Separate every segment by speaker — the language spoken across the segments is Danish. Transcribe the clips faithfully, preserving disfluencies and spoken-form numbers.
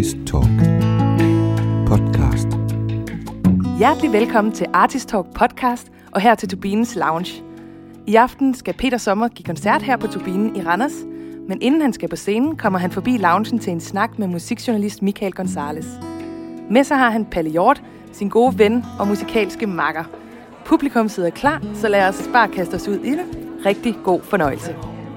Speaker 1: Artist Talk podcast.
Speaker 2: Hjertelig velkommen til Artist Talk podcast og her til Turbinens Lounge. I aften skal Peter Sommer give koncert her på Turbinen i Randers, men inden han skal på scenen, kommer han forbi loungen til en snak med musikjournalist Michael Gonzalez. Med sig har han Palle Hjort, sin gode ven og musikalske makker. Publikum sidder klar, så lad os bare kaste os ud i det. Rigtig god fornøjelse.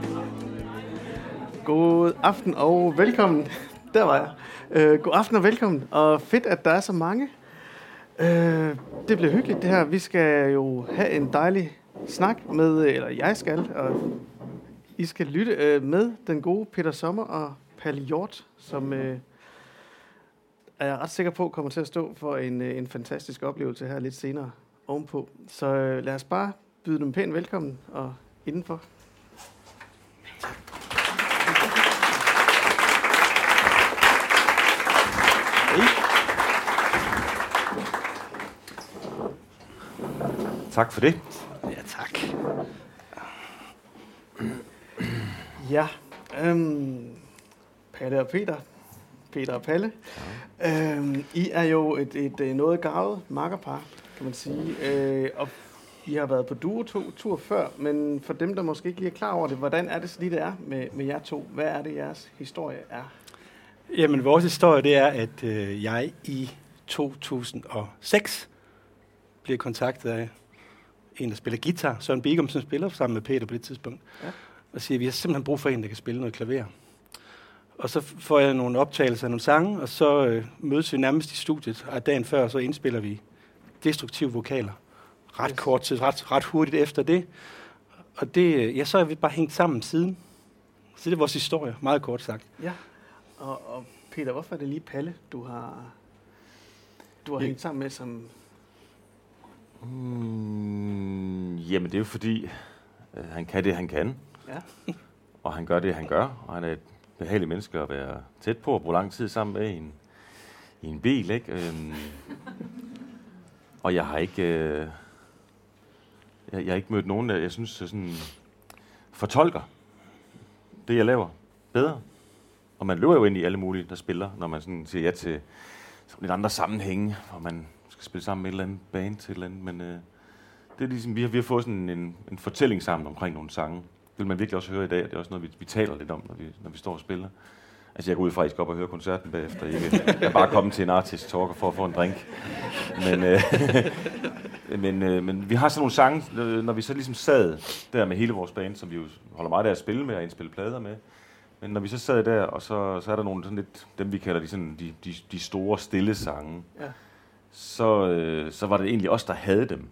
Speaker 3: God aften og velkommen. Der var jeg. Øh, god aften og velkommen. Og fedt, at der er så mange. Øh, det bliver hyggeligt det her. Vi skal jo have en dejlig snak med, eller jeg skal, og I skal lytte øh, med den gode Peter Sommer og Palle Hjort, som øh, er jeg ret sikker på kommer til at stå for en, øh, en fantastisk oplevelse her lidt senere ovenpå. Så øh, lad os bare byde dem pænt velkommen og indenfor.
Speaker 4: Tak for det.
Speaker 3: Ja, tak. Ja, øhm, Palle og Peter. Peter og Palle. Ja. Øhm, I er jo et, et, et noget garvet makkerpar, kan man sige. Øh, og I har været på duo-tur før, men for dem, der måske ikke lige er klar over det, hvordan er det så lige, det er med, med jer to? Hvad er det, jeres historie er?
Speaker 5: Jamen, vores historie, det er, at øh, jeg i to tusind og seks blev kontaktet af en, der spiller guitar, Søren Bigum, som spiller sammen med Peter på det tidspunkt, ja. Og siger, at vi har simpelthen brug for en, der kan spille noget klaver. Og så får jeg nogle optagelser af nogle sange, og så øh, mødes vi nærmest i studiet, og dagen før, så indspiller vi destruktive vokaler. Ret yes. kort tid, ret, ret hurtigt efter det. Og det, ja, så er vi bare hængt sammen siden. Så det er vores historie, meget kort sagt.
Speaker 3: Ja, og, og Peter, hvorfor er det lige Palle, du har, du har ja. hængt sammen med som...
Speaker 4: Mm, jamen, det er jo fordi, øh, han kan det, han kan. Ja. Og han gør det, han gør. Og han er et behageligt menneske at være tæt på og bruge lang tid sammen med i en, i en bil, ikke? Øhm, og jeg har ikke... Øh, jeg, jeg har ikke mødt nogen, der, jeg synes, sådan fortolker det, jeg laver, bedre. Og man løber jo ind i alle mulige, der spiller, når man sådan siger ja til lidt andre sammenhænge, hvor man skal spille sammen med et eller andet band til et eller andet, men øh, det er ligesom, vi har, vi har fået sådan en, en fortælling sammen omkring nogle sange. Det vil man virkelig også høre i dag, og det er også noget, vi, vi taler lidt om, når vi, når vi står og spiller. Altså, jeg går ud fra, at I skal op og høre koncerten bagefter. Ikke? Jeg er bare kommet til en artist talk for at få en drink. Men, øh, men, øh, men vi har sådan nogle sange, øh, når vi så ligesom sad der med hele vores band, som vi jo holder meget af at spille med og indspille plader med. Men når vi så sad der, og så, så er der nogle sådan lidt, dem vi kalder de, sådan, de, de, de store stille sange, ja. så, øh, så var det egentlig os, der havde dem.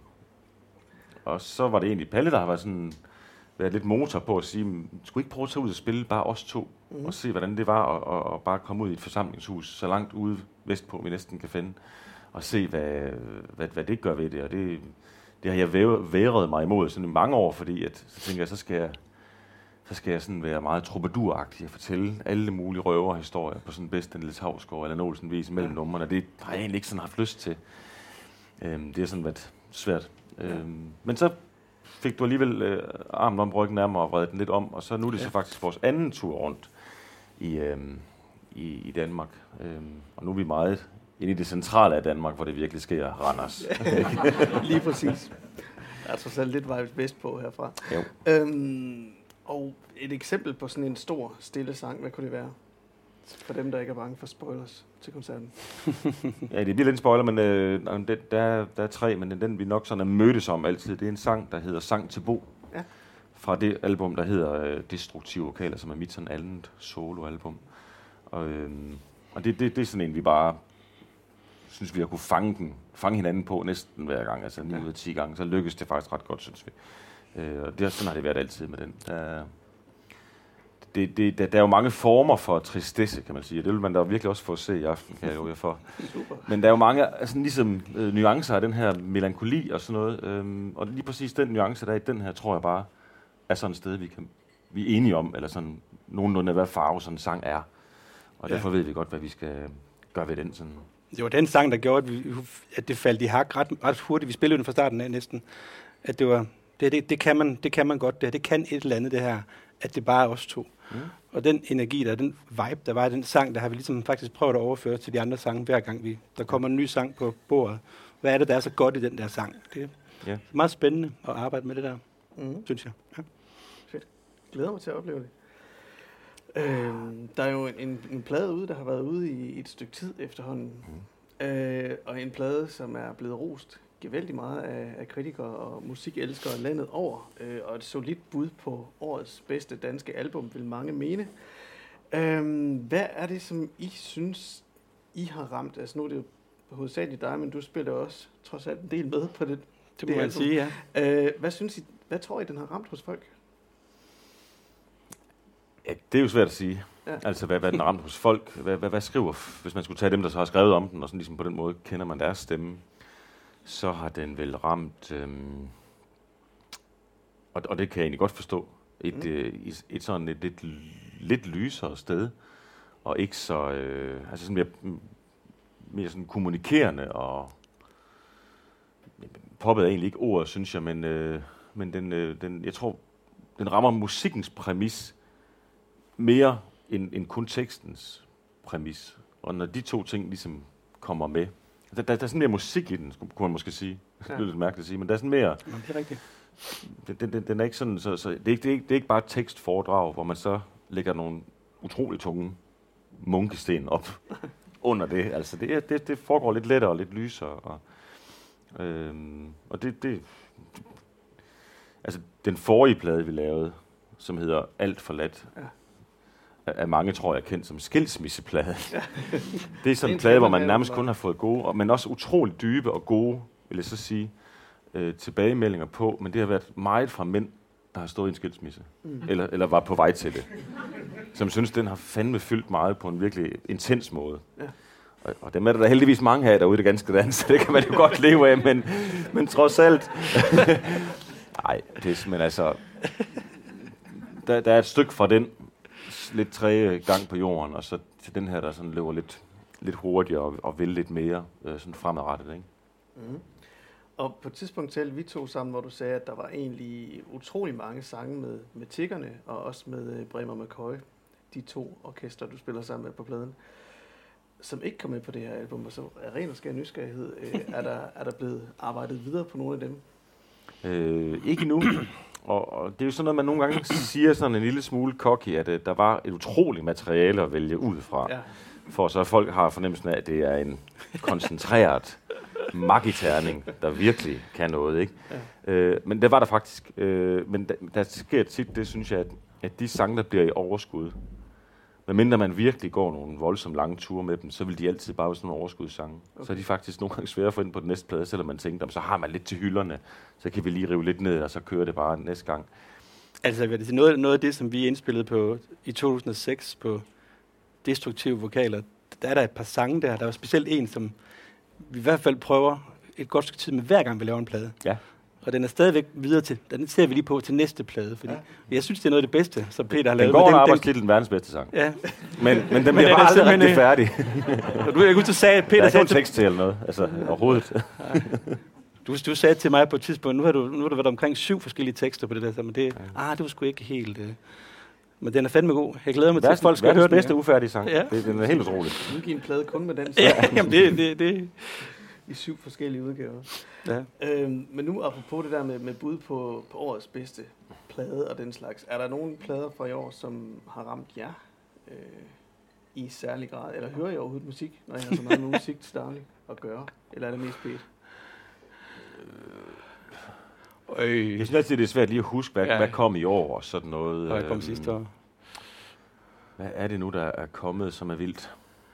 Speaker 4: Og så var det egentlig Palle, der har været sådan... været lidt motor på at sige, skulle ikke prøve at tage ud og spille bare os to, mm. og se, hvordan det var, og, og, og bare komme ud i et forsamlingshus, så langt ude vestpå, vi næsten kan finde, og se, hvad, hvad, hvad det gør ved det. Og det, det har jeg været mig imod sådan i mange år, fordi at, så tænker jeg, så skal jeg, så skal jeg sådan være meget troubadouragtig og fortælle alle mulige røverhistorier på sådan bedst en Niels Hausgaard eller Olsen vis mellem ja. numrene. Det har jeg egentlig ikke sådan haft lyst til. Øhm, det har sådan været svært. Ja. Øhm, men så fik du alligevel øh, armen om ryggen af mig og vredet den lidt om, og så nu er det ja. så faktisk vores anden tur rundt i, øh, i, i Danmark. Øhm, og nu er vi meget inde i det centrale af Danmark, hvor det virkelig sker, Randers.
Speaker 3: Lige præcis. Der er trods alt lidt vej vest på herfra.
Speaker 4: Jo.
Speaker 3: Øhm, og et eksempel på sådan en stor, stille sang, hvad kunne det være? For dem, der ikke er bange for spoilers til koncerten.
Speaker 4: Ja, det bliver lidt en spoiler, men øh, det, der, der er tre, men den vi nok sådan er mødtes om altid. Det er en sang, der hedder Sang til Bo. Ja. Fra det album, der hedder øh, Destruktive Vokaler, som er mit sådan andet soloalbum. Og, øh, og det, det, det er sådan en, vi bare synes, vi har kunne fange, den, fange hinanden på næsten hver gang. Altså ni ud af ti gange, så lykkes det faktisk ret godt, synes vi. Øh, og det, sådan har det været altid med den. Der, Det, det, der, der er jo mange former for tristesse, kan man sige. Det vil man da virkelig også få at se i aften, kan jeg jo for. Men der er jo mange altså, ligesom, øh, nuancer af den her melankoli og sådan noget. Øhm, og lige præcis den nuance, der er i den her, tror jeg bare, er sådan et sted, vi, kan, vi er enige om, eller sådan nogenlunde, hvad farve sådan en sang er. Og ja. derfor ved vi godt, hvad vi skal gøre ved den. Sådan.
Speaker 5: Det var den sang, der gjorde, at, vi, at det faldt i hak ret, ret hurtigt. Vi spillede den fra starten af næsten. At det var... Det, det, det, kan man, det kan man godt, det, det kan et eller andet, det her. at det bare er os to.
Speaker 4: Mm.
Speaker 5: Og den energi, der den vibe, der var i den sang, der har vi ligesom faktisk prøvet at overføre til de andre sange, hver gang vi, der kommer en ny sang på bordet. Hvad er det, der er så godt i den der sang? Det er
Speaker 4: Ja.
Speaker 5: meget spændende at arbejde med det der,
Speaker 3: Mm.
Speaker 5: synes jeg. Ja.
Speaker 3: Fedt. Glæder mig til at opleve det. Øhm, der er jo en, en, en plade ude, der har været ude i et stykke tid efterhånden. Mm. Øh, og en plade, som er blevet rost gevaldigt meget af, af kritikere og musikelskere landet over. Øh, og et solidt bud på årets bedste danske album, vil mange mene. Øhm, hvad er det, som I synes, I har ramt? Altså nu er det jo hovedsageligt dig, men du spiller også trods alt en del med på det.
Speaker 5: Det må man
Speaker 3: album.
Speaker 5: sige, ja.
Speaker 3: Øh, hvad synes I, hvad tror I, den har ramt hos folk?
Speaker 4: Ja, det er jo svært at sige.
Speaker 3: Ja.
Speaker 4: Altså, hvad, hvad den har ramt hos folk. Hvad, hvad, hvad skriver, hvis man skulle tage dem, der så har skrevet om den, og sådan ligesom på den måde kender man deres stemme, så har den vel ramt, øhm, og, og det kan jeg egentlig godt forstå, et, mm. øh, et, et sådan et lidt, lidt lysere sted, og ikke så, øh, altså sådan mere, mere sådan kommunikerende, og poppet er egentlig ikke ordet, synes jeg, men, øh, men den, øh, den, jeg tror, den rammer musikkens præmis mere end, end kun tekstens præmis. Og når de to ting ligesom kommer med, der, der, der er sådan mere musik i den, kunne man måske sige. Det er lidt mærkeligt at sige, men der er sådan mere...
Speaker 5: Ja, det er rigtigt.
Speaker 4: Den, den, den er ikke sådan, så, så det, er ikke, det, er ikke, det er ikke bare et tekstforedrag, hvor man så lægger nogle utrolig tunge munkesten op under det. Altså det, er, det, det foregår lidt lettere og lidt lysere. Og, øhm, og det, det... Altså den forrige plade, vi lavede, som hedder Alt forladt, ja. af mange, tror jeg, kendt som skilsmisseplade. Ja. Det er sådan en plade, hvor man nærmest kun har fået gode, men også utroligt dybe og gode, vil jeg så sige, øh, tilbagemeldinger på, men det har været meget fra mænd, der har stået i en skilsmisse, mm. eller, eller var på vej til det, som synes, den har fandme fyldt meget på en virkelig intens måde. Ja. Og, og dem er der, der heldigvis mange af derude i det ganske land, så det kan man jo godt leve af, men, men trods alt... Nej, det er simpelthen altså... Der, der er et stykke fra den lidt tredje gang på jorden, og så til den her, der sådan løber lidt, lidt hurtigere og, og vil lidt mere øh, sådan fremadrettet, ikke?
Speaker 3: Mm. Og på et tidspunkt talte vi to sammen, hvor du sagde, at der var egentlig utrolig mange sange med, med Tiggerne, og også med uh, Bremer McCoy, de to orkester, du spiller sammen med på pladen, som ikke kom med på det her album, og så er ren og skær nysgerrighed. Øh, er, der, er der blevet arbejdet videre på nogle af dem?
Speaker 4: Øh, ikke nu. Og, og det er jo sådan noget, man nogle gange siger sådan en lille smule cocky, at uh, der var et utroligt materiale at vælge ud fra. Ja. For så folk har fornemmelsen af, at det er en koncentreret magiterning, der virkelig kan noget, ikke? Ja. Øh, men det var der faktisk. Øh, men der, der sker tit, det synes jeg, at, at de sange, der bliver i overskud, medmindre man virkelig går nogle voldsomt lange ture med dem, så vil de altid bare være sådan nogle overskudssange. Okay. Så er de faktisk nogle gange svære at få ind på den næste plade, selvom man tænker, så har man lidt til hylderne, så kan vi lige rive lidt ned, og så kører det bare næste gang.
Speaker 5: Altså, noget, noget af det, som vi indspillede på i to tusind og seks på Destruktive Vokaler, der er der et par sange der. Der er specielt en, som vi i hvert fald prøver et godt stykke tid med, hver gang vi laver en plade.
Speaker 4: Ja.
Speaker 5: Og den er stadigvæk videre til, den ser vi lige på til næste plade, fordi ja. jeg synes, det er noget af det bedste, som Peter har lavet.
Speaker 4: Den går under arbejdstitlen verdens bedste sang.
Speaker 5: Ja.
Speaker 4: Men, men den bliver bare aldrig rigtig færdig.
Speaker 5: Du er ikke ud til at sige, at Peter
Speaker 4: der er
Speaker 5: sagde
Speaker 4: ikke tekst til eller noget, altså overhovedet.
Speaker 5: Du, du sagde til mig på et tidspunkt, nu har du, nu har du været omkring syv forskellige tekster på det der, men det, ja. ah, det var sgu ikke helt... Uh, men den er fandme god. Jeg glæder mig til, at folk skal høre den.
Speaker 4: Verdens bedste ufærdige sang.
Speaker 5: Ja.
Speaker 4: Det, den er helt utroligt.
Speaker 3: Nu giver en plade kun med den
Speaker 5: sang. Ja, jamen det, det, det.
Speaker 3: I syv forskellige udgaver.
Speaker 5: Ja.
Speaker 3: Øhm, men nu apropos det der med, med bud på, på årets bedste plade og den slags. Er der nogle plader fra i år, som har ramt jer øh, i særlig grad? Eller hører I overhovedet musik, når I har så meget med musik til daglig at gøre? Eller er det mest bedt?
Speaker 4: Øh, jeg synes altid, det er svært lige at huske, hvad, ja. hvad kom i år og sådan noget.
Speaker 5: Hvad kom sidste år?
Speaker 4: Hvad er det nu, der er kommet, som er vildt?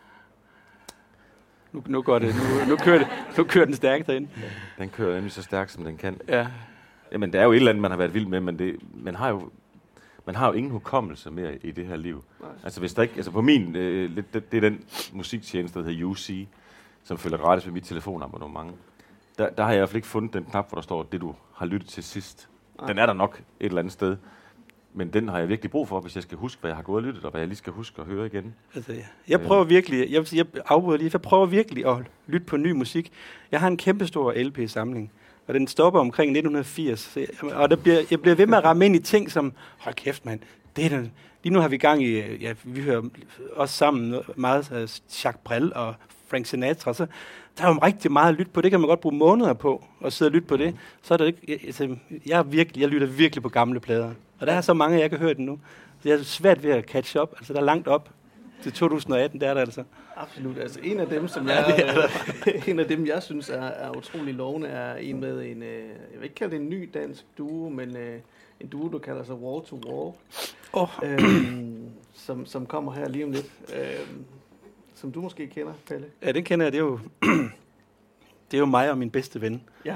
Speaker 5: Nu, nu går det. Nu, nu, kører det, nu kører den stærkt derinde.
Speaker 4: Den kører nemlig så stærkt, som den kan.
Speaker 5: Ja.
Speaker 4: Jamen, der er jo et eller andet, man har været vild med, men det, man har jo man har jo ingen hukommelse mere i det her liv. Nej. Altså, hvis der ikke, altså på min, øh, det, det er den musiktjeneste, der hedder U C, som følger gratis med mit telefonabonnement. Der, der har jeg i hvert fald ikke fundet den knap, hvor der står, det du har lyttet til sidst. Nej. Den er der nok et eller andet sted. Men den har jeg virkelig brug for, hvis jeg skal huske, hvad jeg har gået og lyttet, og hvad jeg lige skal huske at høre igen. Altså, ja. Jeg prøver virkelig, jeg, jeg afbryder lige, jeg prøver virkelig at lytte på ny musik. Jeg har en kæmpestor L P-samling, og den stopper omkring nitten firs. Jeg, og der bliver, jeg bliver ved med at ramme ind i ting som, hold kæft mand,
Speaker 5: Det er den. Lige nu har vi gang i, ja, vi hører også sammen meget uh, Jacques Brel og Frank Sinatra, så der er jo rigtig meget at lytte på. Det kan man godt bruge måneder på at sidde og lytte på det. Så er det ikke, altså, jeg, er virkelig, jeg lytter virkelig på gamle plader. Og der er så mange, jeg ikke har hørt endnu. Så jeg er svært ved at catch up. Altså, der er langt op til to tusind og atten, der er der altså.
Speaker 3: Absolut. Altså, en af dem, som jeg, ja, en af dem, jeg synes er, er utrolig lovende, er en med en, jeg vil ikke kalde det en ny dansk duo, men en duo, der kalder sig Wall to Wall. Oh. Øhm, som, som kommer her lige om lidt. Øhm, som du måske kender, Palle.
Speaker 5: Ja, den kender jeg. Det er jo, det er jo mig og min bedste ven.
Speaker 3: Ja.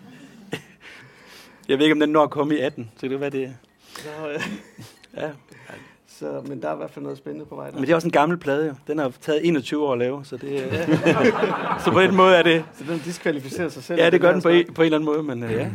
Speaker 5: Jeg ved ikke, om den når at komme i atten, så det er, hvad det er.
Speaker 3: Så, øh.
Speaker 5: Ja.
Speaker 3: Så, men der er i hvert fald noget spændende på vej der.
Speaker 5: Men det er også en gammel plade, jo. Den har taget enogtyve år at lave, så det er... så på en måde er det...
Speaker 3: Så den diskvalificerer sig selv?
Speaker 5: Ja, det gør den på en, på en eller anden måde, men uh, ja.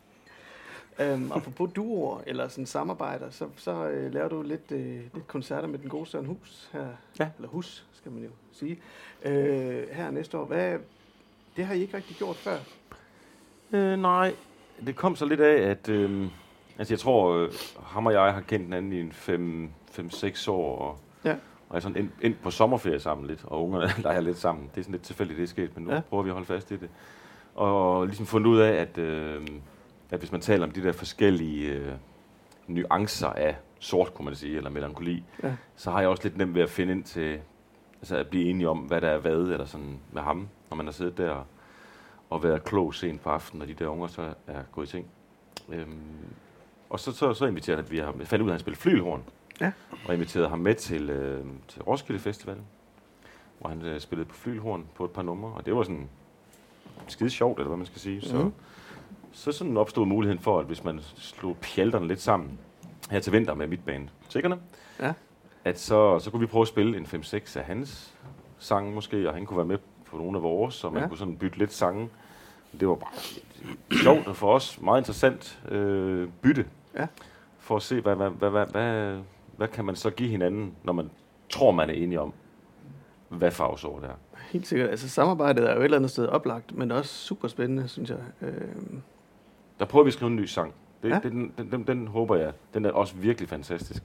Speaker 3: ja. Um, apropos duoer eller sådan samarbejder, så, så uh, laver du lidt, uh, lidt koncerter med den gode Søren Hus her.
Speaker 5: Ja.
Speaker 3: Eller Hus, skal man jo sige. Uh, her næste år. Hvad, det har I ikke rigtig gjort før?
Speaker 4: Øh, nej, det kom så lidt af, at... Øh, altså jeg tror, øh, ham og jeg har kendt hinanden i en fem, fem, seks år, og,
Speaker 3: ja.
Speaker 4: og er sådan ind, ind på sommerferie sammen lidt, og ungerne leger lidt sammen. Det er sådan lidt tilfældigt, det er sket, men nu ja. prøver vi at holde fast i det. Og ligesom fundet ud af, at, øh, at hvis man taler om de der forskellige øh, nuancer af sort, kunne man sige, eller melankoli, ja. så har jeg også lidt nemt ved at finde ind til, altså at blive enige om, hvad der er hvad, eller sådan med ham, når man har siddet der og været klog sent på aftenen, og de der unger så er gået i ting. Øhm, og så, så, så inviterede vi ham, jeg fandt ud af, at han spillede flyghelhorn,
Speaker 3: ja.
Speaker 4: og inviterede ham med til, øh, til Roskilde Festival, hvor han øh, spillede på flyghelhorn på et par numre, og det var sådan skide sjovt, eller hvad man skal sige. Så, mm. så sådan opstod muligheden for, at hvis man slog pjalterne lidt sammen her til vinter med mit band, Tiggerne,
Speaker 3: ja.
Speaker 4: at så, så kunne vi prøve at spille en fem seks af hans sange måske, og han kunne være med på nogle af vores, så man ja. kunne sådan bytte lidt sange. Det var bare sjovt og for os meget interessant øh, bytte, ja. for at se, hvad, hvad, hvad, hvad, hvad, hvad kan man så give hinanden, når man tror, man er enige om, hvad farvesår det er.
Speaker 3: Helt sikkert. Altså samarbejdet er jo et eller andet sted oplagt, men også super spændende, synes jeg. Øh...
Speaker 4: Der prøver vi at skrive en ny sang. Det, ja? det, den, den, den, den håber jeg. Den er også virkelig fantastisk.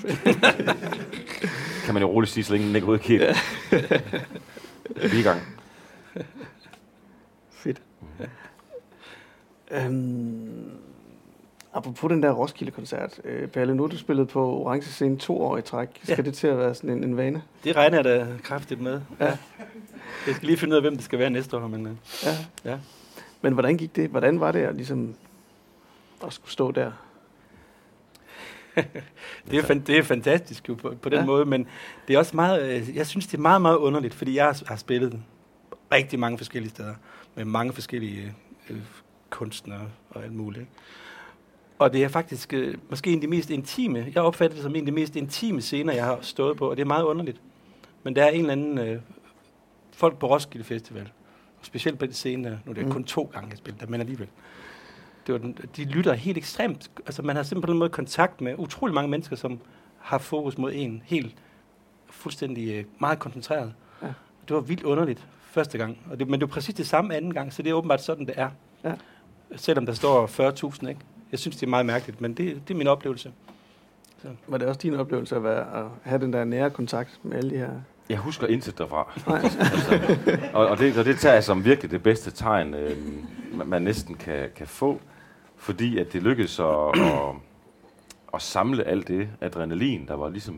Speaker 4: Kan man jo roligt sige, så længe den ikke udkigge. Ja. Vi er i gang.
Speaker 3: Fedt. Mm. Øhm, apropos den der Roskilde-koncert, øh, Palle, nu har du spillet på Orange Scene to år i træk. Skal ja. det til at være sådan en, en vane?
Speaker 5: Det regner jeg da kraftigt med. Ja. Ja. Jeg skal lige finde ud af, hvem det skal være næste år. Men, øh,
Speaker 3: ja.
Speaker 5: Ja.
Speaker 3: Men hvordan gik det? Hvordan var det at, ligesom, at skulle stå der?
Speaker 5: det, er fan, det er fantastisk jo på, på den ja. måde, men det er også meget, jeg synes, det er meget, meget underligt, fordi jeg har, har spillet rigtig mange forskellige steder, med mange forskellige øh, kunstnere og alt muligt. Og det er faktisk øh, måske en af de mest intime, jeg opfatter det som en af de mest intime scener, jeg har stået på, og det er meget underligt. Men der er en eller anden øh, folk på Roskilde Festival, og specielt på det scene der, nu er det mm. kun to gange, jeg spillet der, men alligevel. Det var den, de lytter helt ekstremt. Altså man har simpelthen på en måde kontakt med utrolig mange mennesker, som har fokus mod en helt fuldstændig øh, meget koncentreret. Ja. Det var vildt underligt første gang. Og det, men det er præcis det samme anden gang, så det er åbenbart sådan, det er. Ja. Selvom der står fyrre tusind, ikke? Jeg synes, det er meget mærkeligt, men det, det er min oplevelse. Så. Var det også din oplevelse at, være, at have den der nære kontakt med alle de her?
Speaker 4: Jeg husker intet derfra. altså, og, og, det, og det tager jeg som virkelig det bedste tegn, øh, man næsten kan, kan få. Fordi at det lykkedes at, at, at samle alt det adrenalin, der var ligesom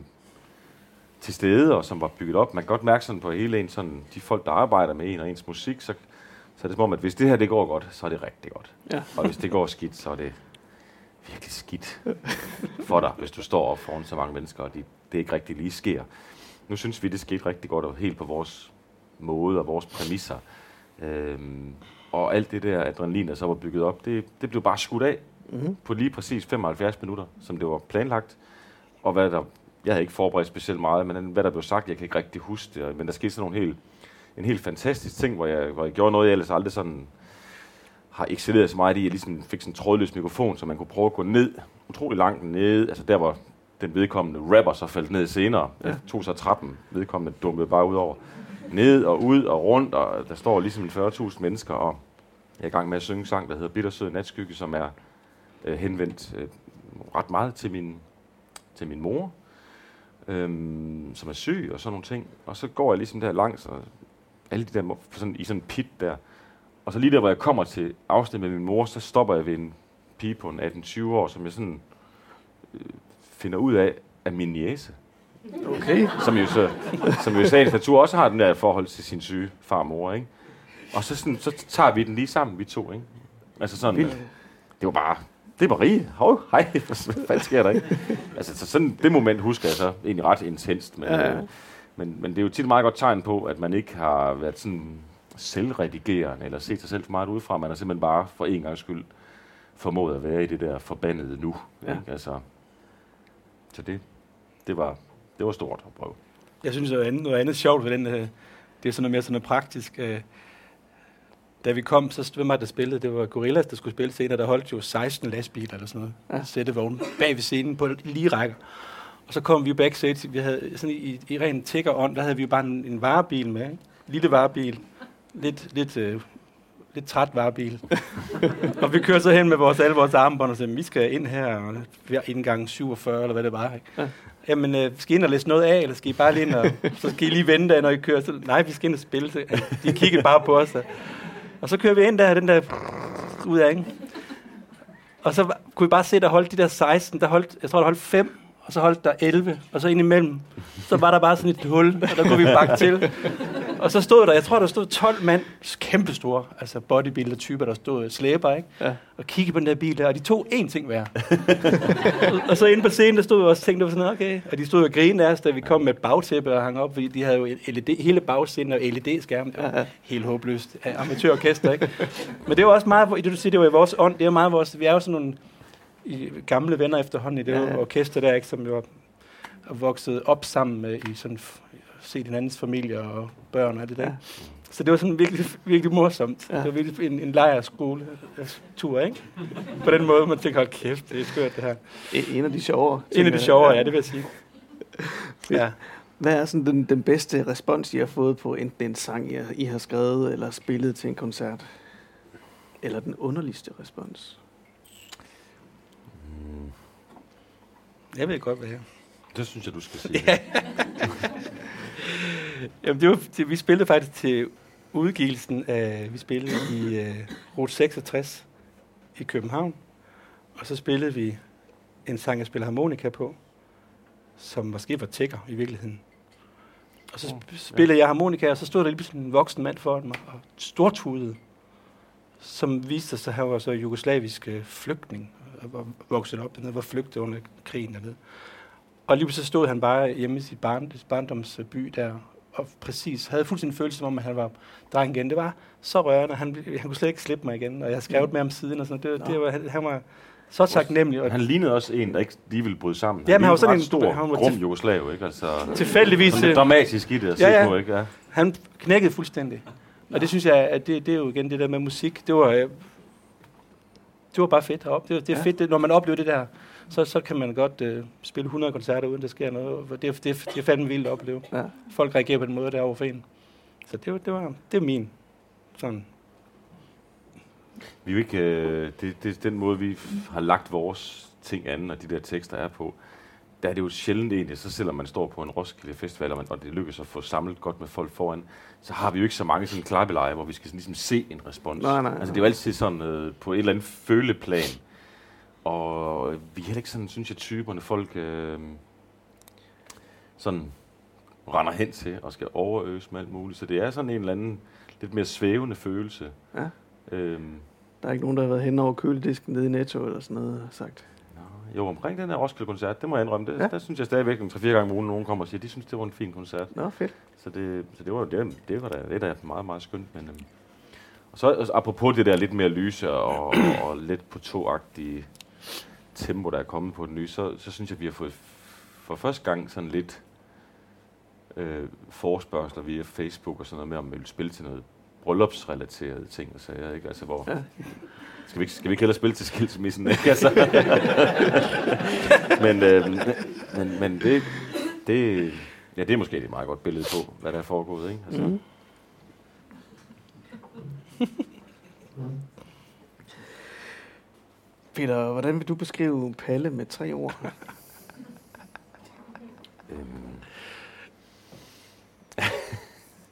Speaker 4: til stede, og som var bygget op. Man kan godt mærke sådan på hele en, sådan, de folk, der arbejder med en og ens musik, så, så er det som om, at hvis det her det går godt, så er det rigtig godt. Ja. Og hvis det går skidt, så er det virkelig skidt for dig, hvis du står op foran så mange mennesker, og de, det ikke rigtig lige sker. Nu synes vi, det skete rigtig godt, og helt på vores måde og vores præmisser. Øhm, og alt det der adrenalin, der så var bygget op, det, det blev bare skudt af mm-hmm. på lige præcis femoghalvfjerds minutter, som det var planlagt. Og hvad der, jeg havde ikke forberedt specielt meget, men hvad der blev sagt, jeg kan ikke rigtig huske det. Men der skete sådan nogle helt, en helt fantastisk ting, hvor jeg, hvor jeg gjorde noget, jeg ellers aldrig sådan har excelleret så meget i. Jeg ligesom fik sådan en trådløs mikrofon, så man kunne prøve at gå ned, utrolig langt ned, altså der hvor den vedkommende rapper så faldt ned senere. Ja. Jeg tog så trappen, vedkommende dumpede bare ud over. Ned og ud og rundt, og der står ligesom fyrre tusind mennesker, og jeg er i gang med at synge en sang, der hedder Bittersød Natskygge, som er øh, henvendt øh, ret meget til min, til min mor, øhm, som er syg og sådan nogle ting. Og så går jeg ligesom der langs, og alle de der, sådan, i sådan en pit der. Og så lige der, hvor jeg kommer til afsnit med min mor, så stopper jeg ved en pige på en atten tyve år, som jeg sådan øh, finder ud af, af min niece.
Speaker 3: Okay.
Speaker 4: Som jo så, som jo i sagens natur også har den der forhold til sin syge far og mor, ikke? Og så, sådan, så tager vi den lige sammen, vi to, ikke? Altså sådan, øh, det var bare, det var Marie. Hov, hej, hvad fanden sker der, ikke? Altså så sådan, det moment husker jeg så egentlig ret intenst, men, ja. øh, men, men det er jo tit et meget godt tegn på, at man ikke har været sådan selvredigerende, eller set sig selv for meget udefra, man har simpelthen bare for en gangs skyld formået at være i det der forbandede nu, ja. Ikke? Altså, så det, det var, det var stort at prøve.
Speaker 5: Jeg synes, noget andet, noget andet sjovt ved den, øh, det er sådan noget mere sådan noget praktisk. Øh, da vi kom, så hvem var der spillede? Det var Gorillas, der skulle spille senere. Der holdt jo seksten lastbiler eller sådan noget. Ja. Sættevogn bag ved scenen på lige rækker. Og så kom vi backstage. Vi havde sådan i, i ren tiggerånd, der havde vi jo bare en, en varebil med. Ikke? Lille varebil. Lidt, lidt, øh, lidt træt varebil. Og vi kører så hen med vores, alle vores armbånd og siger, vi skal ind her, og vi er indgang syvogfyrre, eller hvad det var. Ikke? Ja. Jamen, øh, skal I ind og læse noget af, eller skal I bare lige ind, og så skal I lige vente der, når I kører? Så, nej, vi skal ind og spille. Så, de kiggede bare på os. Og, og så kører vi ind der, den der ud af, ikke? Og så kunne vi bare se, der holdt de der seksten, der holdt, jeg tror, der holdt fem, og så holdt der elleve, og så ind imellem, så var der bare sådan et hul, og der kunne vi bakke til. Og så stod der, jeg tror, der stod tolv mand, kæmpestore, altså bodybuilder-typer, der stod slæber, ikke? Ja. Og kiggede på den der bil der, og de tog én ting hver. og, og så inde på scenen, der stod vi også og tænkte, det var sådan, okay. Og de stod og grinede af os, da vi kom med et bagtæppe og hang op, fordi de havde jo L E D, hele bagscenen og L E D-skærm. Det var ja, ja. Helt håbløst. Amatørorkester, ikke? Men det var også meget, det du siger, det var i vores ånd, det er meget vores, vi er jo sådan nogle i, gamle venner efterhånden i det ja, ja. orkester der, ikke, som jo er vokset op sammen med i sådan set hinandens familie og børn og det der. Ja. Så det var sådan virkelig, virkelig morsomt. Ja. Det var virkelig en, en lejrskole-tur, ikke? På den måde, man tænker, hold kæft, det er skørt det her.
Speaker 3: En af de sjovere.
Speaker 5: En af de sjovere, ja, det vil jeg sige.
Speaker 3: Ja. Hvad er sådan den, den bedste respons, I har fået på enten en sang, I har, I har skrevet eller spillet til en koncert? Eller den underligste respons?
Speaker 5: Mm. Jeg ved godt, hvad jeg
Speaker 4: Det synes jeg, du skal sige.
Speaker 5: Jamen, det var, det, vi spillede faktisk til udgivelsen af, vi spillede i uh, Rute seksogtres i København, og så spillede vi en sang, jeg spiller harmonika på, som måske var tækker i virkeligheden. Og så sp- spillede jeg harmonika, og så stod der lige en voksen mand foran mig, og stortudede, som viste sig, at han var så jugoslavisk øh, flygtning, og var vokset op dernede, var flygtet under krigen dernede. Og lige så stod han bare hjemme i sit barn, barndomsby der, og præcis havde fuldstændig følelse som om, at han var dreng igen. Det var så rørende, han, han kunne slet ikke slippe mig igen, og jeg skrev med ham siden, og sådan det, det var, han, han var så taknemmelig. Og
Speaker 4: han lignede også en, der ikke lige ville bryde sammen.
Speaker 5: Ja, han var sådan en
Speaker 4: stor, grum jugoslav, ikke? Altså,
Speaker 5: tilfældigvis.
Speaker 4: Sådan dramatisk i det at
Speaker 5: ja, ja.
Speaker 4: se på, ikke? Ja.
Speaker 5: Han knækkede fuldstændig. Og ja. Det synes jeg, at det, det er jo igen det der med musik. Det var, det var bare fedt heroppe. Det, var, det er ja. fedt, det, når man oplever det der, så, så kan man godt uh, spille hundrede koncerter, uden der sker noget. Det, det, det, det er fandme vildt at opleve. Ja. Folk reagerer på den måde derovre for en. Så det, det var det er min sådan.
Speaker 4: Vi er jo ikke, øh, det, det er den måde, vi har lagt vores ting an, og de der tekster er på. Der er det jo sjældent egentlig, så selvom man står på en Roskilde Festival, og, man, og det lykkes at få samlet godt med folk foran, så har vi jo ikke så mange sådan klapbeleje, hvor vi skal sådan, ligesom se en respons.
Speaker 3: Nej, nej, nej.
Speaker 4: Altså det er jo altid sådan øh, på et eller andet føleplan. Og vi er heller ikke sådan, synes jeg, typerne folk øh, sådan render hen til og skal overøse med alt muligt. Så det er sådan en eller anden lidt mere svævende følelse. Ja. Øhm,
Speaker 3: Der er ikke nogen, der har været hen over køledisken nede i Netto eller sådan noget, sagt.
Speaker 4: Nå, jo, omkring den her Roskilde-koncert, det må jeg indrømme. Det, ja. Der synes jeg stadigvæk, en tre-fire gange om ugen, nogen kommer og siger, de synes, det var en fin koncert.
Speaker 3: Nå, fedt.
Speaker 4: Så det, så det var det, det var da, det er meget, meget skønt. Men, øhm, og så altså, apropos det der lidt mere lyse og, og lidt på togagtige tempo, der er kommet på den nye, så, så synes jeg, vi har fået for første gang sådan lidt øh, forespørgsler via Facebook og sådan noget med, om vi vil spille til noget bryllupsrelaterede ting og sager, ikke? Altså, hvor... Ja. Skal vi ikke, skal vi ikke hellere spille til skilsmissen, ikke? Altså. men, øh, men, men det, det, ja, det er måske et meget godt billede på, hvad der er foregået, ikke? Altså. Mm.
Speaker 3: Peter, hvordan vil du beskrive Palle med tre ord?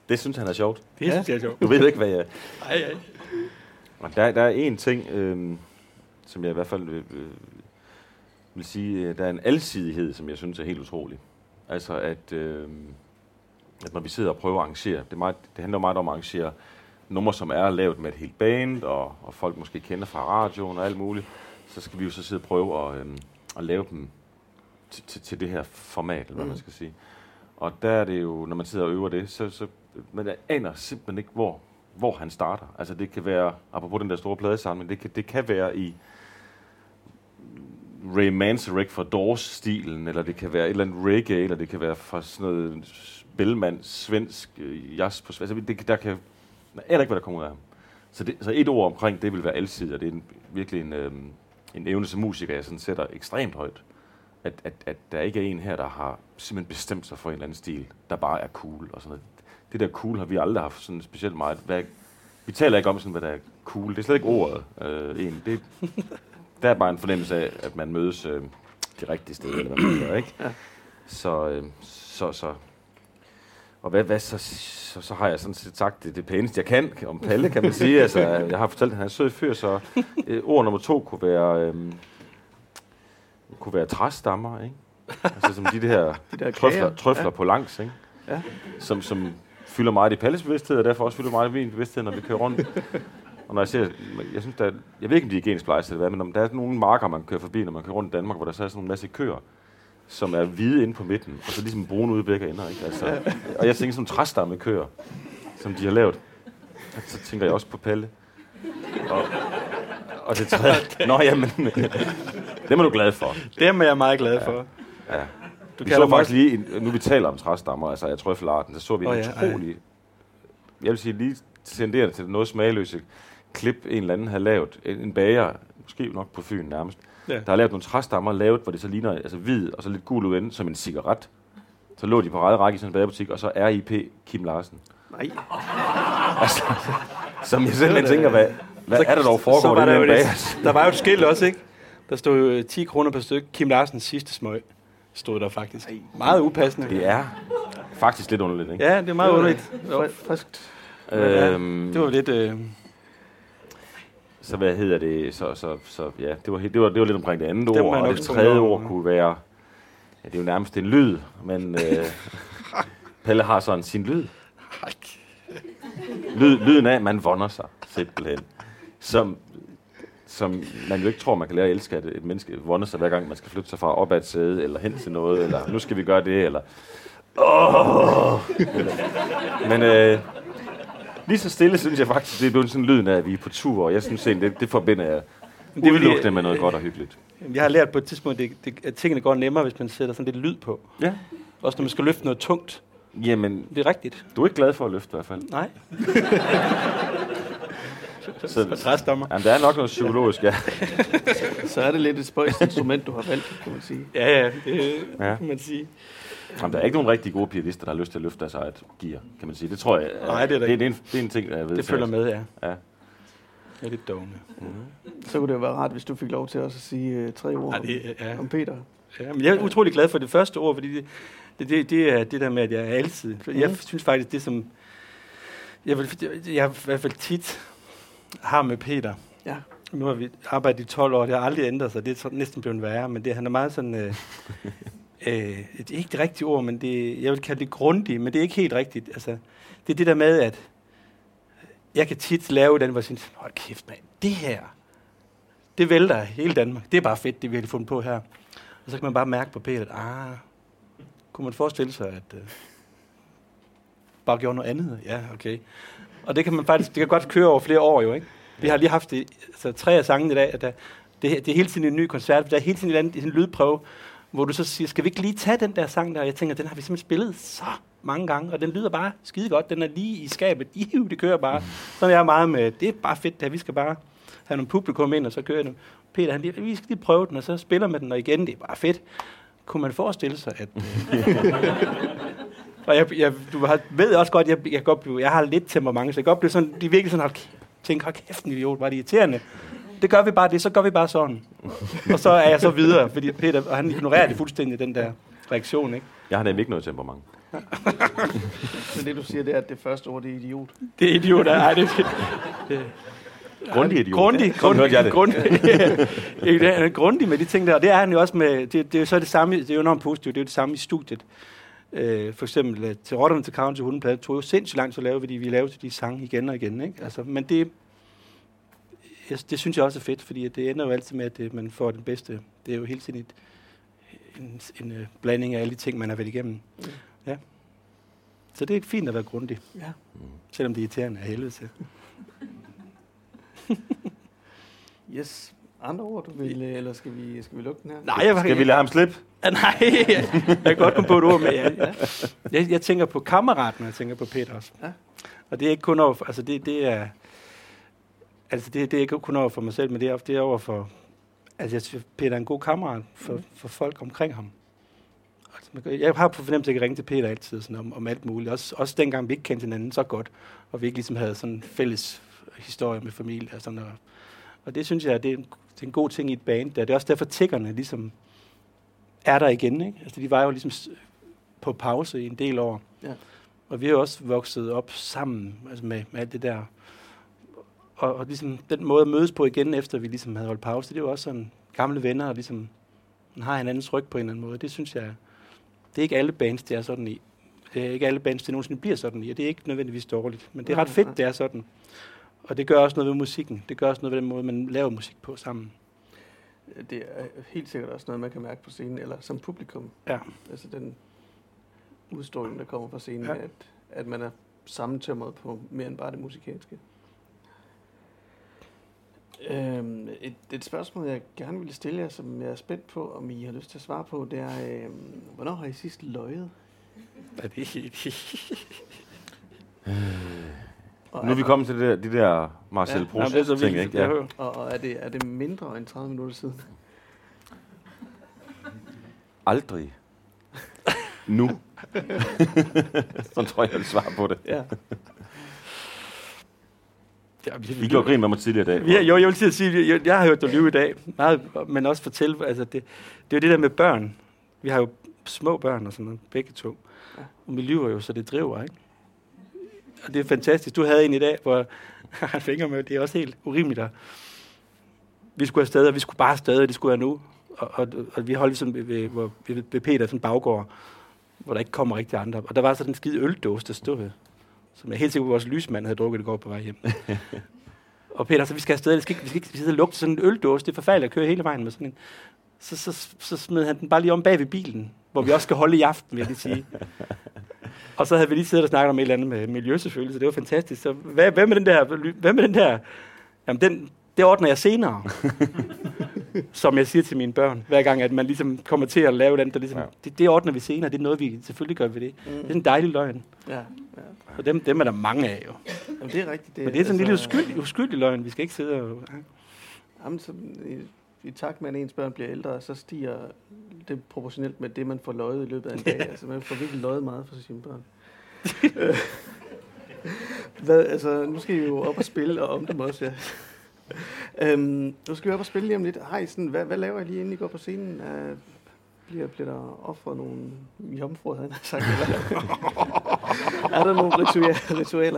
Speaker 4: Det synes han er sjovt.
Speaker 5: Det synes jeg er sjovt.
Speaker 4: Du ved ikke, hvad jeg...
Speaker 5: Nej, nej.
Speaker 4: Og der, der er en ting, øh, som jeg i hvert fald øh, vil sige, der er en alsidighed, som jeg synes er helt utrolig. Altså, at, øh, at når vi sidder og prøver at arrangere, det, er meget, det handler meget om at arrangere numre, som er lavet med et helt band, og, og folk måske kender fra radioen og alt muligt, så skal vi jo så sidde og prøve at, øh, at lave dem til, til, til det her format, eller hvad mm. man skal sige. Og der er det jo, når man sidder og øver det, så, så man aner simpelthen ikke, hvor, hvor han starter. Altså det kan være, apropos den der store pladesamling, det kan, det kan være i Ray Manzarek fra Doors-stilen, eller det kan være et eller andet reggae, eller det kan være fra sådan noget Bellman, svensk uh, jazz på svensk. Altså det, der kan, jeg aner ikke, hvad der kommer ud af ham. Så, det, så et ord omkring det vil være alsidigt, og det er en, virkelig en, øhm, en evne som musiker, jeg sådan sætter ekstremt højt. At, at, at der ikke er en her, der har simpelthen bestemt sig for en eller anden stil, der bare er cool og sådan noget. Det der cool har vi aldrig haft sådan specielt meget. Hvad, vi taler ikke om sådan, hvad der er cool. Det er slet ikke ordet. Øh, en. Det, der er bare en fornemmelse af, at man mødes øh, de rigtige steder, eller hvad man gør, ikke? Ja. Så, øh, så, så... Og hvad, hvad så, så, så har jeg sådan set sagt det, det pæneste, jeg kan om Palle, kan man sige. Altså, jeg har fortalt, at han er en sød fyr, så øh, ord nummer to kunne være... Øh, kunne være træstammer, ikke? Altså som de, de her
Speaker 3: de der
Speaker 4: trøfler, trøfler ja. på langs, ikke?
Speaker 3: Ja. Som,
Speaker 4: som fylder meget i Palles bevidsthed, og derfor også fylder meget i min bevidsthed, når vi kører rundt. Og når jeg ser, jeg synes, der er, jeg ved ikke, om de er gensplejset eller hvad, men om der er nogle marker, man kører forbi, når man kører rundt i Danmark, hvor der så er sådan en masse køer, som er hvide inde på midten, og så ligesom brune ude begge ender, ikke? Altså, og jeg tænker sådan nogle træstamme køer, som de har lavet. Så tænker jeg også på Palle. Og, og det tredje... Nå, jamen... Det er du glad for.
Speaker 5: Det er jeg meget glad for.
Speaker 4: Ja. Ja. Du vi så faktisk lige... Nu vi taler om træstammer, altså jeg trøffelarten, så så vi oh, en ja, utrolig... Ja. Jeg vil sige, lige tenderende til noget smagløse klip, en eller anden har lavet. En bager, måske nok på Fyn nærmest, ja. Der har lavet nogle træstammer, lavet, hvor det så ligner altså hvid og så lidt gul udvendt, som en cigaret. Så lå de på række række i sådan en bagerbutik, og så R I P Kim Larsen.
Speaker 3: Nej.
Speaker 4: Altså, som jeg simpelthen tænker, hvad, hvad er der dog foregår det der bager?
Speaker 5: Der var jo et skilt også, ikke? Der stod jo ti kroner per stykke. Kim Larsens sidste smøg stod der faktisk. Ej. Meget upassende.
Speaker 4: Det er faktisk lidt underligt, ikke?
Speaker 5: Ja, det er meget det underligt.
Speaker 3: Det friskt.
Speaker 5: Øhm, det var lidt... Øh...
Speaker 4: Så hvad hedder det? Så, så, så ja, det var, det var, det var lidt omkring det andet det ord, og det tredje ord kunne være... Ja, det er jo nærmest en lyd, men øh, Palle har sådan sin lyd. Lyd, lyden af, at man vonder sig, simpelthen. Som... som man jo ikke tror, man kan lære at elske, at et menneske vonder sig hver gang, man skal flytte sig fra op ad et sæde, eller hen til noget, eller nu skal vi gøre det, eller... Åh! Men øh, lige så stille, synes jeg faktisk, det er blevet sådan lyden af, at vi er på tur, og jeg synes egentlig, det, det forbinder jeg udelukkende med noget godt og hyggeligt.
Speaker 5: Jeg har lært på et tidspunkt, det, det, at tingene går nemmere, hvis man sætter sådan lidt lyd på.
Speaker 4: Ja.
Speaker 5: Også når man skal løfte noget tungt.
Speaker 4: Jamen...
Speaker 5: Det er rigtigt.
Speaker 4: Du er ikke glad for at løfte i hvert fald.
Speaker 5: Nej.
Speaker 4: Så,
Speaker 5: træstammer.
Speaker 4: Jamen, der er nok noget psykologisk, ja.
Speaker 3: Så er det lidt et spøjst instrument, du har valgt, kan man sige.
Speaker 5: Ja, ja, det ja. kan man sige.
Speaker 4: Jamen, der er ikke nogen rigtig gode pianister, der har lyst til at løfte deres eget gear, kan man sige. Det tror jeg,
Speaker 5: nej, det er,
Speaker 4: det, det, er en, det er en ting, jeg ved.
Speaker 5: Det følger med, ja.
Speaker 4: Ja.
Speaker 5: Det er lidt dovne.
Speaker 3: Mm-hmm. Så kunne det jo være rart, hvis du fik lov til også at sige uh, tre ord ja, det, ja. om Peter.
Speaker 5: Ja, men jeg er utrolig glad for det første ord, fordi det, det, det, det er det der med, at jeg er altid. Mm. Jeg synes faktisk, det som... Jeg, vil, jeg har i hvert fald tit... har med Peter.
Speaker 3: Ja.
Speaker 5: Nu har vi arbejdet i tolv år, det har aldrig ændret sig, det er næsten blevet værre, men det, han er meget sådan, øh, øh, det er ikke det rigtige ord, men det, jeg vil kalde det grundigt, men det er ikke helt rigtigt. Altså, det er det der med, at jeg kan tit lave den, hvor jeg siger, hold kæft mand, det her, det vælter hele Danmark, det er bare fedt, det vi har fundet på her. Og så kan man bare mærke på Peter, at ah, kunne man forestille sig, at øh, bare gjorde noget andet? Ja, okay. Og det kan man faktisk, det kan godt køre over flere år jo, ikke? Vi har lige haft det, altså, tre af sangene i dag, at der, det, det er hele tiden en ny koncert, der er hele tiden en, anden, en lydprøve, hvor du så siger, skal vi ikke lige tage den der sang der? Og jeg tænker, den har vi simpelthen spillet så mange gange, og den lyder bare skide godt, den er lige i skabet, Iu, det kører bare. Sådan er jeg meget med, det er bare fedt, der vi skal bare have nogle publikum ind, og så kører den. Peter, han lige, vi skal lige prøve den, og så spiller med den, og igen, det er bare fedt. Kunne man forestille sig, at... Og jeg, jeg, du har, ved også godt, jeg, jeg, godt blive, jeg har lidt temperament, så jeg godt blive sådan, de virkelig sådan, hold tænk, hold kæft, en idiot, var det irriterende. Det gør vi bare det, så gør vi bare sådan. Og så er jeg så videre, fordi Peter, og han ignorerer det fuldstændig, den der reaktion, ikke?
Speaker 4: Jeg har nemlig ikke noget temperament.
Speaker 3: Men det, du siger, det er, at det første ord, det er idiot.
Speaker 5: Det er idiot, nej, det, det
Speaker 4: Grundig idiot.
Speaker 5: Grundig, grundig, grundig, grundig med de ting der. Og det er han jo også med, det, det er jo så det samme, det er jo enormt positivt, det er jo det samme i studiet. Øh, for eksempel til Rotterdam til Count til Hundenplade tog jo sindssygt langt at lave, fordi vi lavede de sange igen og igen. Ikke? Altså, men det, det synes jeg også er fedt, fordi det ender jo altid med, at det, man får den bedste. Det er jo hele tiden et, en, en, en blanding af alle de ting, man har været igennem. Mm. Ja. Så det er fint at være grundig.
Speaker 3: Ja.
Speaker 5: Selvom det er irriterende af helvede til.
Speaker 3: Yes. Andre ord, du vil, eller skal vi, skal vi lukke den her?
Speaker 5: Nej, jeg,
Speaker 4: skal vi lade ham slippe?
Speaker 5: Ah, nej, jeg, jeg kan godt komme på et ord med. Jeg, ja. jeg, jeg tænker på kammeraten, og jeg tænker på Peter også. Ja. Og det er ikke kun over for, altså det, det er, altså det, det er ikke kun over for mig selv, men det er, det er over for, altså jeg synes, Peter er en god kammerat for, mm. for folk omkring ham. Altså, jeg har på fornemmelse, at jeg kan ringe til Peter altid sådan om, om alt muligt. Også, også dengang vi ikke kendte hinanden så godt, og vi ikke ligesom havde sådan en fælles historie med familie og sådan noget. Og det synes jeg, det er, en, det er en god ting i et band. Der. Det er også derfor, tiggerne ligesom er der igen. Ikke? Altså, de var jo ligesom på pause i en del år. Ja. Og vi har jo også vokset op sammen altså med, med alt det der. Og, og ligesom den måde at mødes på igen, efter vi ligesom havde holdt pause, det er jo også sådan gamle venner, og ligesom man har hinandens ryg på en eller anden måde. Det synes jeg, det er ikke alle bands, det er sådan i. Det er ikke alle bands, det nogensinde bliver sådan i, og det er ikke nødvendigvis dårligt. Men det er ret fedt, det er sådan. Og det gør også noget ved musikken. Det gør også noget ved den måde, man laver musik på sammen.
Speaker 3: Det er helt sikkert også noget, man kan mærke på scenen, eller som publikum.
Speaker 5: Ja.
Speaker 3: Altså den udstråling, der kommer fra scenen,
Speaker 5: ja.
Speaker 3: at, at man er sammentømret på mere end bare det musikalske. Øhm, et, et spørgsmål, jeg gerne ville stille jer, som jeg er spændt på, om I har lyst til at svare på, det er, øhm, hvornår har I sidst løjet?
Speaker 5: Er det helt...
Speaker 4: Nu er vi kommet til det der, de der Marcel
Speaker 5: ja,
Speaker 4: Proust-ting, ikke? Ja.
Speaker 3: Og, og er, det, er det mindre end tredive minutter siden?
Speaker 4: Aldrig. Nu. Sådan tror jeg, jeg vil svare på det. Ja. Ja, vi, vi gjorde grin med mig tidligere i dag.
Speaker 5: Ja, jo, jeg vil sige, jeg, jeg har hørt dig lyve i dag, meget, men også fortælle, altså det, det er jo det der med børn. Vi har jo små børn og sådan noget, begge to. Ja. Og vi lyver jo, så det driver, ikke? Og det er fantastisk. Du havde en i dag, hvor han fingre med, det er også helt urimeligt. Der. Vi skulle afsted, og vi skulle bare afsted, og det skulle jeg nu. Og, og, og vi holdt ligesom ved, ved, ved, ved Peter, sådan en baggård, hvor der ikke kommer rigtig andre. Og der var sådan en skide øldåse, der stod, som jeg helt sikkert, vores lysmand havde drukket det går på vej hjem. Og Peter, så vi skal afsted, vi skal ikke, vi skal ikke vi skal lugte sådan en øldåse, det er forfærdeligt at køre hele vejen med sådan en. Så, så, så, så smed han den bare lige om bag ved bilen, hvor vi også skal holde i aften, vil jeg lige sige. Og så havde vi lige siddet og snakket om et eller andet med miljø selvfølgelig, så det var fantastisk. Så hvad, hvad med den der? Hvad med den der? Jamen, den, det ordner jeg senere. Som jeg siger til mine børn, hver gang, at man ligesom kommer til at lave den, der ligesom, ja. det, det ordner vi senere, det er noget, vi selvfølgelig gør ved det. Mm. Det er en dejlig løgn. Ja, ja. Og dem, dem er der mange af, jo.
Speaker 3: Jamen, det er rigtigt. Det,
Speaker 5: Men det er sådan en altså, lille uskyldig, uskyldig løgn, vi skal ikke sidde og... Ja.
Speaker 3: Jamen, så, i, i takt med, at ens børn bliver ældre, så stiger det proportionelt med det, man får løjet i løbet af en dag. Altså, man får virkelig løjet meget for sine børn. Hvad, altså, nu skal I jo op og spille, og om dem også, ja. Øhm, nu skal vi op og spille lige om lidt. Hej, sådan, hvad, hvad laver I lige, inden I går på scenen? Uh, bliver, bliver der offret nogle jomfruer, han har sagt? Eller? Er der nogle ritualer? ritualer?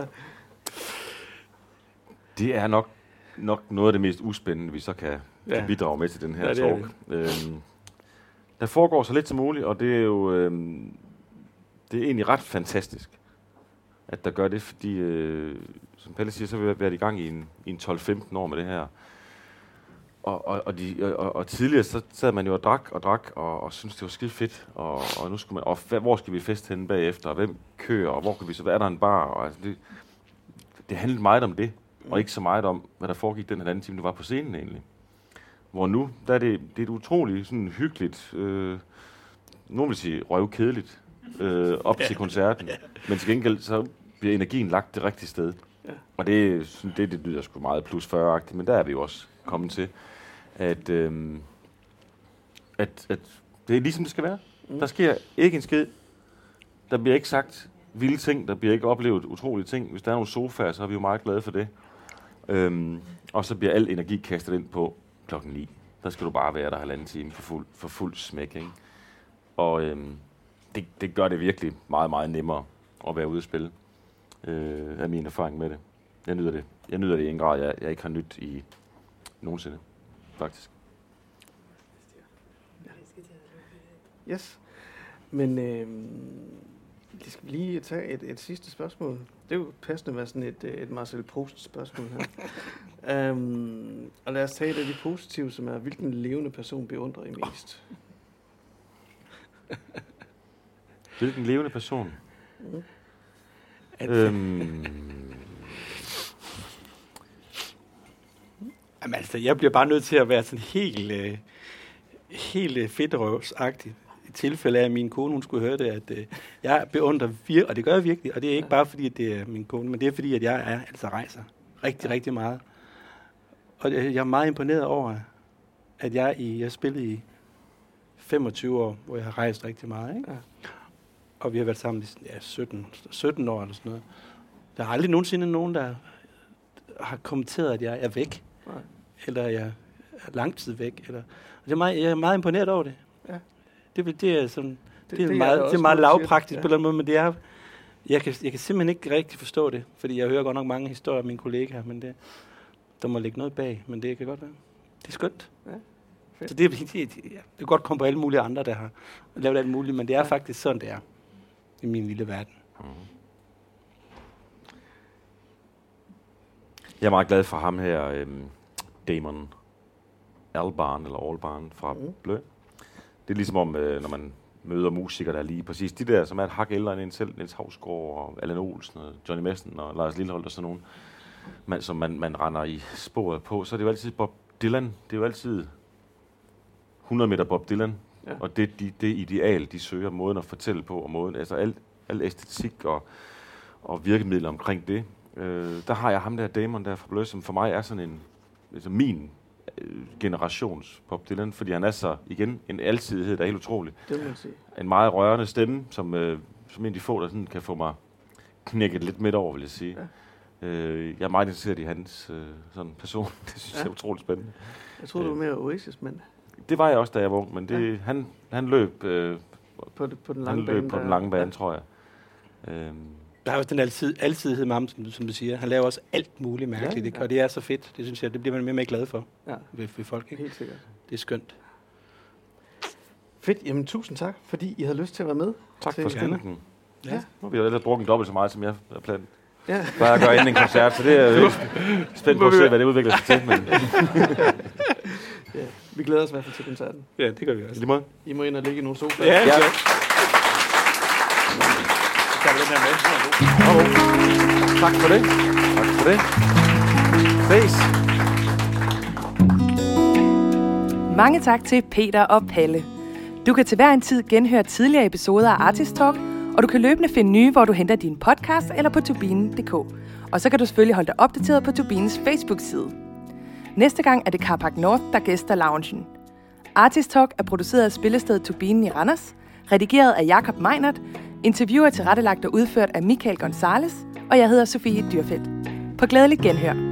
Speaker 4: Det er nok, nok noget af det mest uspændende, vi så kan, ja. kan bidrage med til den her ja, talk. Øhm, der foregår så lidt som muligt, og det er jo øhm, det er egentlig ret fantastisk, at der gør det, fordi, øh, som Pelle siger, så har vi været i gang i en, i en tolv femten år med det her. Og, og, og, de, og, og tidligere så sad man jo og drak og drak, og, og syntes, det var skide fedt. Og, og nu skulle man, og hvor skal vi feste henne bagefter, og hvem kører, og hvor kan vi så, er der en bar? Og, altså, det, det handlede meget om det, og ikke så meget om, hvad der foregik den halvanden time, du var på scenen egentlig. Hvor nu, der er det, det er et utroligt sådan hyggeligt, øh, nogen vil sige røvkedeligt, øh, op til koncerten. Men til gengæld, så bliver energien lagt det rigtige sted. Ja. Og det, det, det lyder sgu meget plus fyrre-agtigt, men der er vi jo også kommet til, at, øhm, at, at det er ligesom det skal være. Mm. Der sker ikke en skid. Der bliver ikke sagt vilde ting, der bliver ikke oplevet utrolige ting. Hvis der er nogle sofaer, så er vi jo meget glade for det. Øhm, og så bliver al energi kastet ind på klokken ni. Der skal du bare være der halvanden time for fuld, for fuld smæk, ikke? Og, øhm, det, det gør det virkelig meget, meget nemmere at være ude at spille. Øh, af min erfaring med det. Jeg nyder det. Jeg nyder det i en grad, jeg, jeg ikke har nyt i nogensinde, faktisk.
Speaker 3: Yes. Men øh, det skal lige tage et, et sidste spørgsmål. Det er jo passende at være sådan et, et Marcel Proust-spørgsmål her. um, og lad os tage et af de positive, som er, hvilken levende person beundrer I mest?
Speaker 4: Hvilken levende person?
Speaker 3: Mm.
Speaker 5: Øhm. Jamen altså, jeg bliver bare nødt til at være sådan helt, øh, helt fedtrøvsagtig. I tilfælde af, at min kone, hun skulle høre det, at øh, jeg beundrer virkelig, og det gør jeg virkelig, og det er ikke bare fordi, at det er min kone, men det er fordi, at jeg er, altså rejser rigtig, rigtig meget. Og jeg er meget imponeret over, at jeg i, jeg spillede i femogtyve år, hvor jeg har rejst rigtig meget, ikke? Ja. Og vi har været sammen i ja, sytten, sytten år eller sådan noget. Der er aldrig nogensinde nogen, der har kommenteret, at jeg er væk. Nej. Eller jeg er lang tid væk. Eller, og det er meget, jeg er meget imponeret over det. Ja. Det, det er sådan, det, det, er det, meget, det er meget lavpraktisk ja. På den måde, men det er, jeg kan, jeg kan simpelthen ikke rigtig forstå det, fordi jeg hører godt nok mange historier af mine kollegaer, men det, der må ligge noget bag, men det kan godt være. Det er skønt. Ja. Så det, det, det, det, det kan godt komme på alle mulige andre, der har lavet alt muligt, men det er ja. Faktisk sådan, det er i min lille verden. Mm.
Speaker 4: Jeg er meget glad for ham her, øhm, Damon Albarn, eller Albarn fra mm. Blø. Det er ligesom om, øh, når man møder musikere, der er lige præcis de der, som er et hak ældre end en selv, Niels Hausgaard og Allan Olsen og Johnny Madsen og Lars Lilleholdt og sådan nogen, man, som man, man render i sporet på, så er det jo altid Bob Dylan. Det er jo altid hundrede meter Bob Dylan. Ja. Og det, de, det ideal, de søger, måden at fortælle på, og måden, altså al, al æstetik og, og virkemidler omkring det. Øh, der har jeg ham der, Damon der fra Blø, som for mig er sådan en, altså min øh, generations Bob Dylan, fordi han er så, igen, en alsidighed, der er helt utrolig. Det må man sige. En meget rørende stemme, som, øh, som en af de få, der sådan kan få mig knækket lidt midt over, vil jeg sige. Ja. Øh, jeg er meget interesseret i hans øh, sådan person. Det synes ja. jeg er utroligt spændende.
Speaker 3: Jeg troede, du var mere Oasis-mand.
Speaker 4: Det var jeg også, da jeg var ung, men det, ja. han, han løb, øh,
Speaker 3: på, det, på den lange
Speaker 4: han løb
Speaker 3: bane,
Speaker 4: på den lange bane, ja. tror jeg. Øhm.
Speaker 5: Der er også den altid, altidhed med ham, som, som du siger. Han laver også alt muligt mærkeligt, ja, ja. Og det er så fedt. Det synes jeg, det bliver man mere og mere glad for ja. ved, ved folk. Ikke?
Speaker 3: Helt sikkert.
Speaker 5: Det er skønt.
Speaker 3: Fedt. Jamen, tusind tak, fordi I havde lyst til at være med.
Speaker 4: Tak for skønten.
Speaker 3: Ja. Ja.
Speaker 4: Nu har vi jo ellers drukket dobbelt så meget, som jeg har planen. Ja. Bare at gøre inden en koncert, så det er jo spændt på at se, hvad det udvikler sig til. Men
Speaker 3: ja, vi glæder os i hvert fald til koncerten.
Speaker 5: Ja, det gør vi også.
Speaker 4: I lige måde.
Speaker 3: I må ind og ligge i nogle sofaer.
Speaker 5: Ja, ja.
Speaker 3: ja.
Speaker 5: Så den her med.
Speaker 4: Oh. Tak for det. Tak for det. Ses.
Speaker 2: Mange tak til Peter og Palle. Du kan til hver en tid genhøre tidligere episoder af Artist Talk, og du kan løbende finde nye, hvor du henter din podcast eller på turbinen punktum d k. Og så kan du selvfølgelig holde dig opdateret på Turbinens Facebook-side. Næste gang er det Carpark North, der gæster loungen. Artist Talk er produceret af spillestedet Turbinen i Randers, redigeret af Jakob Meinert, interviewer tilrettelagt og udført af Michael Gonzalez, og jeg hedder Sofie Dyrfeldt. På glædelig genhør.